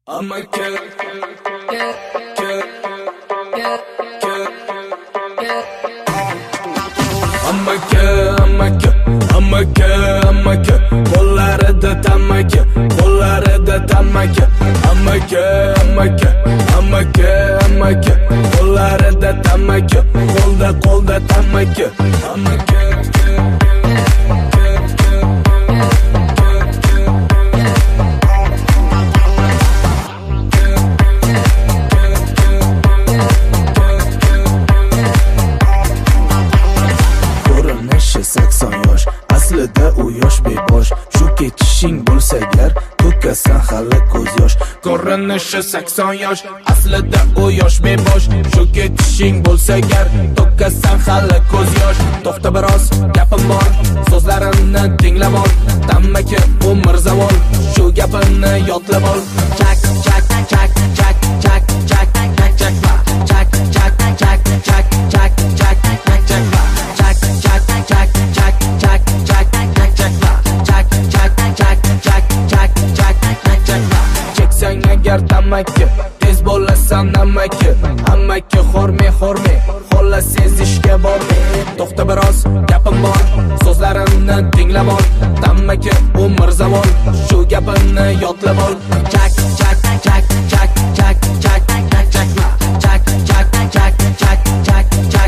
I'm a kid. Qo'llarida tamaki, qo'llarida tamaki. Qo'llarida tamaki, qo'lda tamaki. Ko'rinishi 80 yosh, aslida u yosh bebosh. Shu ketishing bo'lsa gar, to'kasan hali ko'z yosh. Ko'rinishi 80 yosh, aslida u yosh bebosh. Shu ketishing bo'lsa gar, to'kasan hali ko'z yosh. To'xta biroz, gapim bor, so'zlarimni tinglab ol. Tamaki umr zavol, shu gapimni yodlab ol. Chak chak chak chak chak chak chak chak chak chak chak chak chak chak tamaki, tez bo'lasan namaki. Hammaki xorme, xolla sezishga borme. To'xta biroz, gapim bor, so'zlarimni tinglab ol. Tamaki umr zavol, shu gapimni yodlab ol. Chak chak chak chak chak chak chak chak chak chak chak chak chak chak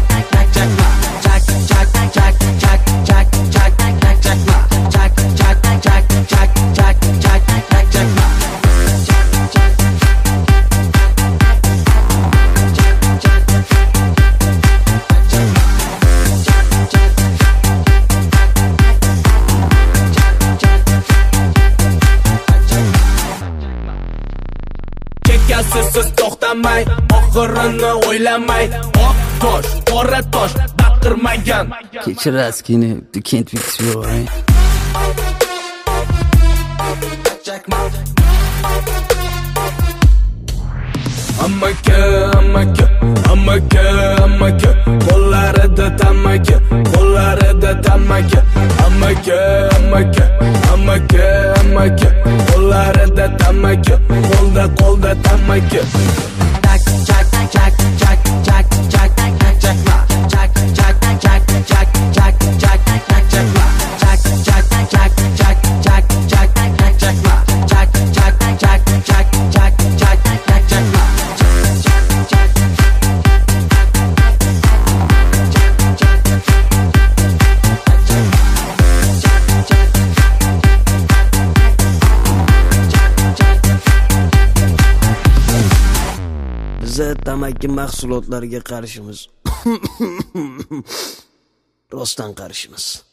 siz to'xtamay, oxirini o'ylamay. Oq tosh, qora tosh, baqirmagan. Kechirasiz, kini you can't fix you, right? Amaki, qo'llarida tamaki, qo'llarida tamaki. Qo'llarida tamaki, qo'lda tamaki. Tak chak chak chak chak chak chak chak chak chak chak chak chak chak Biz tamaki mahsulotlariga qarshimiz. Rostdan qarshimiz.